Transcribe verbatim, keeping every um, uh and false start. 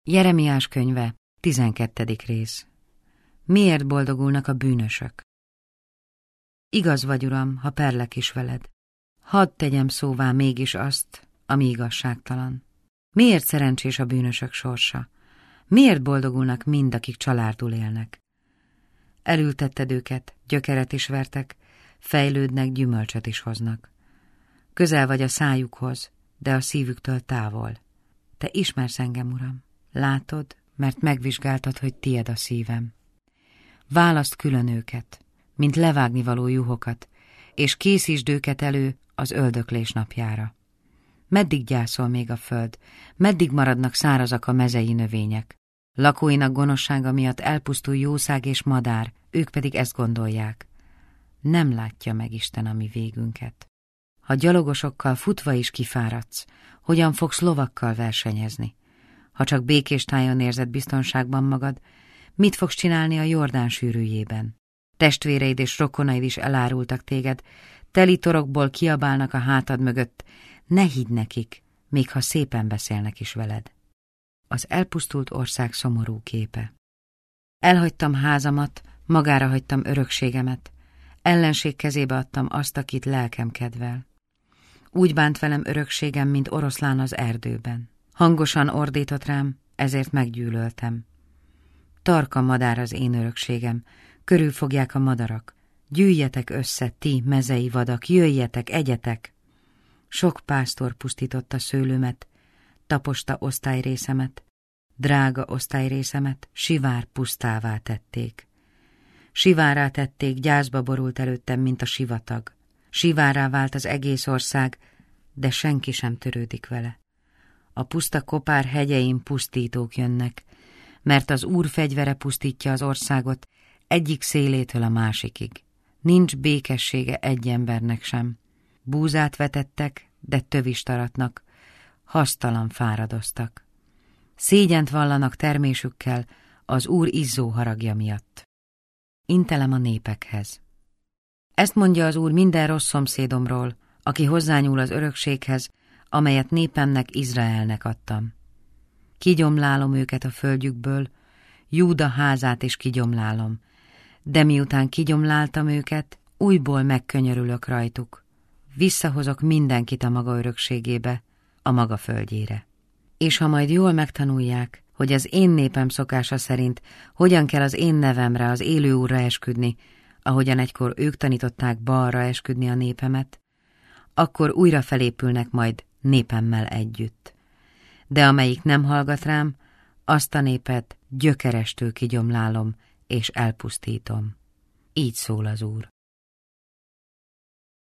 Jeremiás könyve, tizenkettedik rész. Miért boldogulnak a bűnösök? Igaz vagy, Uram, ha perlek is veled. Hadd tegyem szóvá mégis azt, ami igazságtalan. Miért szerencsés a bűnösök sorsa? Miért boldogulnak mind, akik csalárdul élnek? Elültetted őket, gyökeret is vertek, fejlődnek, gyümölcsöt is hoznak. Közel vagy a szájukhoz, de a szívüktől távol. Te ismersz engem, Uram. Látod, mert megvizsgáltad, hogy tied a szívem. Választ külön őket, mint levágnivaló juhokat, és készítsd őket elő az öldöklés napjára. Meddig gyászol még a föld, meddig maradnak szárazak a mezei növények? Lakóinak gonoszsága miatt elpusztul jószág és madár, ők pedig ezt gondolják. Nem látja meg Isten a mi végünket. Ha gyalogosokkal futva is kifáradsz, hogyan fogsz lovakkal versenyezni? Ha csak békés tájon érzed biztonságban magad, mit fogsz csinálni a Jordán sűrűjében? Testvéreid és rokonaid is elárultak téged, teli torokból kiabálnak a hátad mögött, ne hidd nekik, még ha szépen beszélnek is veled. Az elpusztult ország szomorú képe. Elhagytam házamat, magára hagytam örökségemet, ellenség kezébe adtam azt, akit lelkem kedvel. Úgy bánt velem örökségem, mint oroszlán az erdőben. Hangosan ordított rám, ezért meggyűlöltem. Tarka madár az én örökségem, körülfogják a madarak. Gyűjjetek össze, ti mezei vadak, jöjjetek, egyetek! Sok pásztor pusztította szőlőmet, taposta osztályrészemet, drága osztályrészemet, sivár pusztává tették. Sivárá tették, gyászba borult előttem, mint a sivatag. Sivárá vált az egész ország, de senki sem törődik vele. A puszta kopár hegyein pusztítók jönnek, mert az Úr fegyvere pusztítja az országot egyik szélétől a másikig. Nincs békessége egy embernek sem. Búzát vetettek, de tövist aratnak, hasztalan fáradoztak. Szégyent vallanak termésükkel az Úr izzó haragja miatt. Intelem a népekhez. Ezt mondja az Úr minden rossz szomszédomról, aki hozzányúl az örökséghez, amelyet népemnek, Izraelnek adtam. Kigyomlálom őket a földjükből, Júda házát is kigyomlálom, de miután kigyomláltam őket, újból megkönyörülök rajtuk. Visszahozok mindenkit a maga örökségébe, a maga földjére. És ha majd jól megtanulják, hogy az én népem szokása szerint hogyan kell az én nevemre, az élő Úrra esküdni, ahogyan egykor ők tanították Baalra esküdni a népemet, akkor újra felépülnek majd népemmel együtt. De amelyik nem hallgat rám, azt a népet gyökerestől kigyomlálom és elpusztítom. Így szól az Úr.